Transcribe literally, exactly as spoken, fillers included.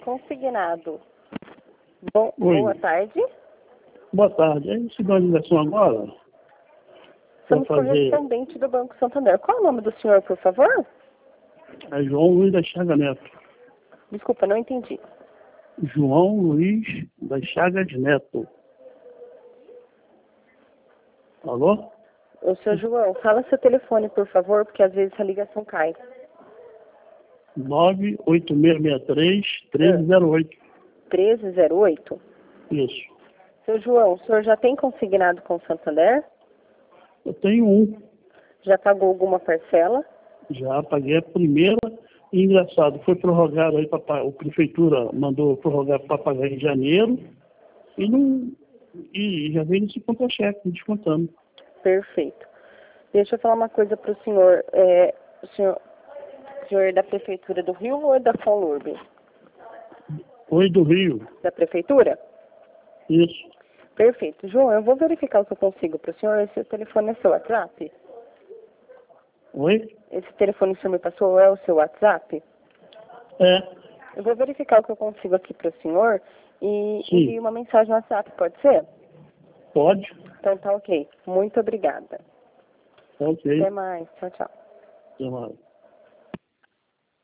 Consignado. Bom, Oi. boa tarde. Boa tarde. A gente deu a ligação agora? Somos fazer... correspondente do Banco Santander. Qual é o nome do senhor, por favor? É João Luiz da Chaga Neto. Desculpa, não entendi. João Luiz das Chagas Neto. Alô? O senhor João, fala seu telefone, por favor, porque às vezes a ligação cai. nove oito seis seis três, um três zero oito. treze zero oito? Isso. Seu João, o senhor já tem consignado com o Santander? Eu tenho um. Já pagou alguma parcela? Já paguei a primeira. E, engraçado, foi prorrogado aí, para a prefeitura mandou prorrogar para pagar em janeiro. E não. E já veio nesse contra-cheque, descontando. Perfeito. Deixa eu falar uma coisa para o senhor. É, o senhor. O senhor é da Prefeitura do Rio ou é da Conlurb? Oi, do Rio. Da Prefeitura? Isso. Perfeito. João, eu vou verificar o que eu consigo para o senhor. Esse telefone é seu WhatsApp? Oi? Esse telefone que o senhor me passou é o seu WhatsApp? É. Eu vou verificar o que eu consigo aqui para o senhor e Sim. envio uma mensagem no WhatsApp, pode ser? Pode. Então tá ok. Muito obrigada. Ok. Até mais. Tchau, tchau. Até mais.